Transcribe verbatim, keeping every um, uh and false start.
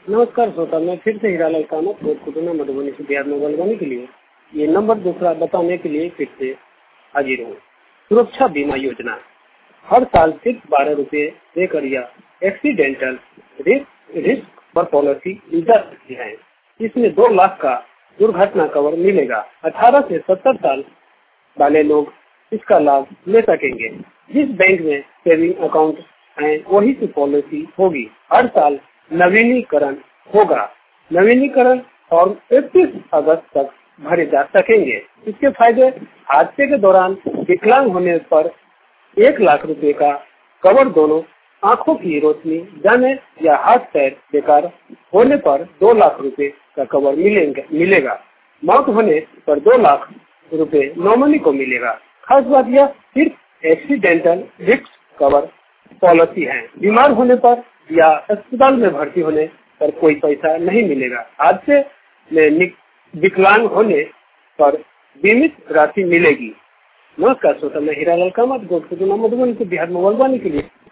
नमस्कार श्रोता, मैं फिर से हीरालाल कामत कोटकुटुना मधुबनी से बिहार में बोलवाने के लिए ये नंबर दूसरा बताने के लिए फिर से हाजिर हूँ। सुरक्षा बीमा योजना हर साल सिर्फ बारह रुपए देकर यह एक्सीडेंटल रिस्क रिस्क पर पॉलिसी दी जा सकती है। इसमें दो लाख का दुर्घटना कवर मिलेगा। अठारह से सत्तर साल वाले लोग इसका लाभ ले सकेंगे। जिस बैंक में सेविंग अकाउंट है वही से पॉलिसी होगी। हर साल नवीनीकरण होगा। नवीनीकरण फॉर्म इकतीस अगस्त तक भरे जा सकेंगे। इसके फायदे: हादसे के दौरान विकलांग होने पर एक लाख रुपए का कवर, दोनों आंखों की रोशनी जाने या हाथ पैर बेकार होने पर दो लाख रुपए का कवर मिलेगा मिलेगा मौत होने पर दो लाख रुपए नॉमिनी को मिलेगा। खास बात यह सिर्फ एक्सीडेंटल रिस्क कवर पॉलिसी है। बीमार होने पर या अस्पताल में भर्ती होने पर कोई पैसा नहीं मिलेगा। हादसे में विकलांग होने पर बीमित राशि मिलेगी। नमस्कार श्रोता, मैं हीरालाल कामत कोटकुटुना मधुबनी से बिहार में बोलवाने के लिए